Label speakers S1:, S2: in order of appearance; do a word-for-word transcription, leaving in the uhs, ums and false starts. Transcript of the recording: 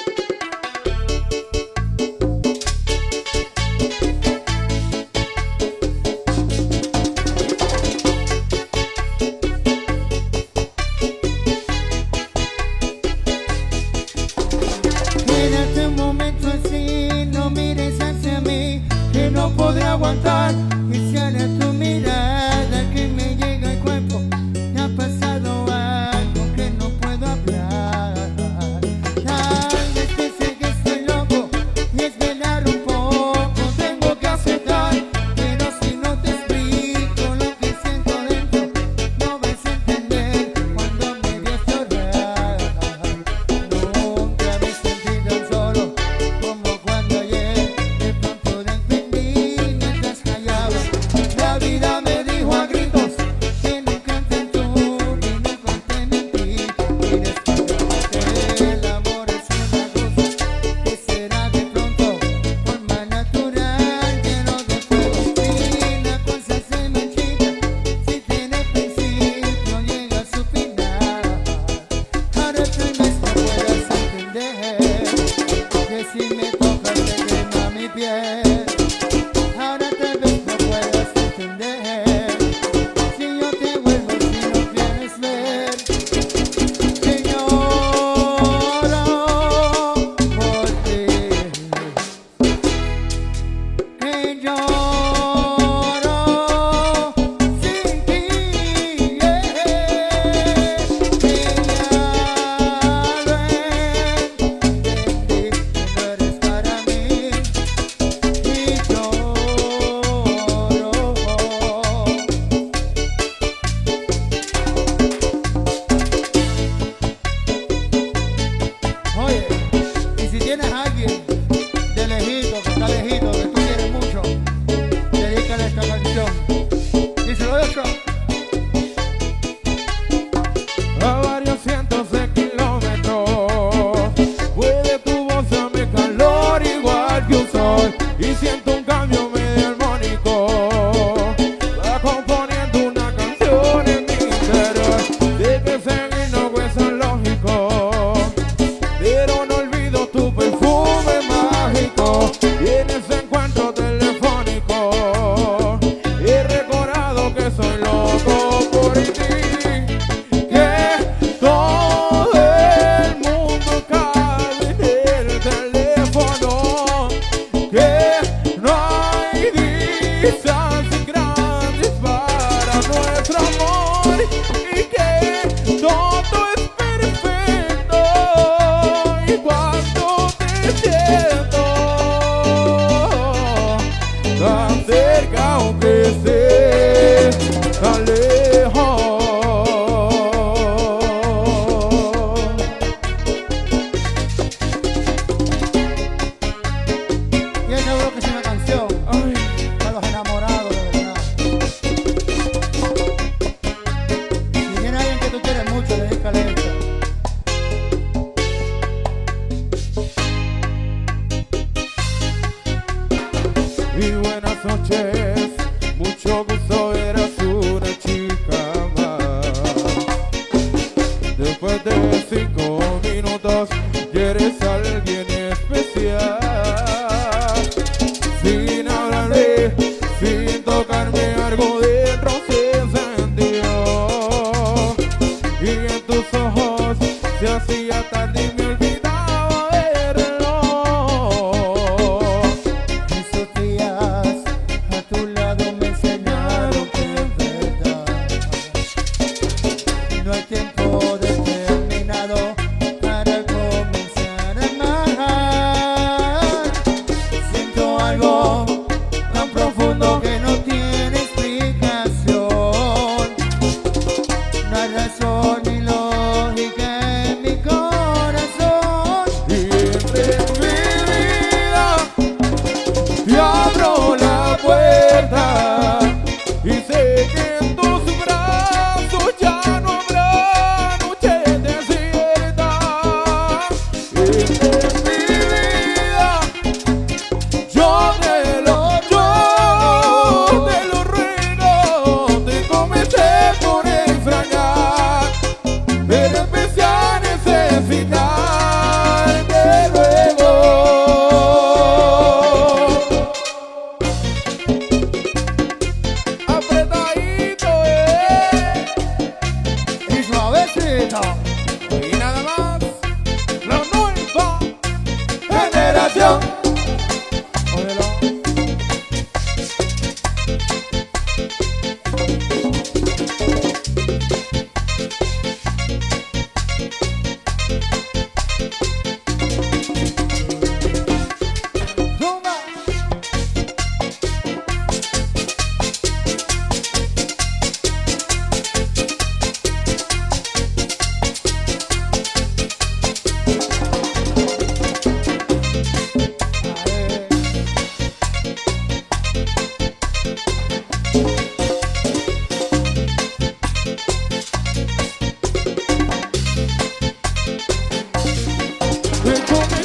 S1: Quédate un momento así, no mires hacia mí, que no podré aguantar. Quisiera tu mirada que me llega al cuerpo. Me ha pasado algo que no puedo hablar. Tal vez piense que estoy loco y esperar un poco. Tengo que aceptar, pero si no te explico lo que siento dentro, no vas a entender cuando me veas llorar. Nunca me sentí tan solo como cuando ayer de pronto te entendí mientras callaba. La vida me dijo a gritos que nunca entendió, que nunca te mentí. Y después el amor es una cosa que será de pronto forma natural, lleno de fuego. Si la cosa se marchita, si tiene principio, llega a su final. Ahora tal vez no puedas entender que si me tocas te quema mi piel. Ahora tal vez no puedas entender si yo te vuelvo, si no quieres ver que lloro por ti, que lloro sin ti, yeah. Que ya lo entendí, que no eres para mí y lloro. Oye, y si tienes a alguien de lejito, que está lejito, que tú quieres mucho, dedícale esta canción. Díselo de otro.
S2: A varios cientos de kilómetros puede tu voz darme calor igual que un sol, y siento un cambio medio armónico. Va componiendo una canción en mi interior. Sé que seguir no es lógico, pero no olvido tu perfume mágico. Y en ese encuentro telefónico he recordado que soy loco por ti, que todo el mundo cabe en el teléfono, que no hay distancias grandes para nuestro amor, y que todo es perfecto y cuando te siento tan cerca aunque estés tan lejos.
S1: Y es seguro que es una canción
S2: Ay,
S1: para los enamorados, de verdad. Si tiene alguien que tú quieres mucho, dedícale esto.
S2: y buenas noches, mucho gusto, eras una chica más. Después de cinco minutos ya eres alguien especial. Sin hablarme, sin tocarme, algo dentro se encendió, y en tus ojos se hacía tarde y me olvidaba verlo.
S1: Esos días a tu lado me enseñaron que en verdad no hay tiempo determinado para comenzar. canción.
S2: Óyelo.
S1: Zumba.
S2: Ven conmigo.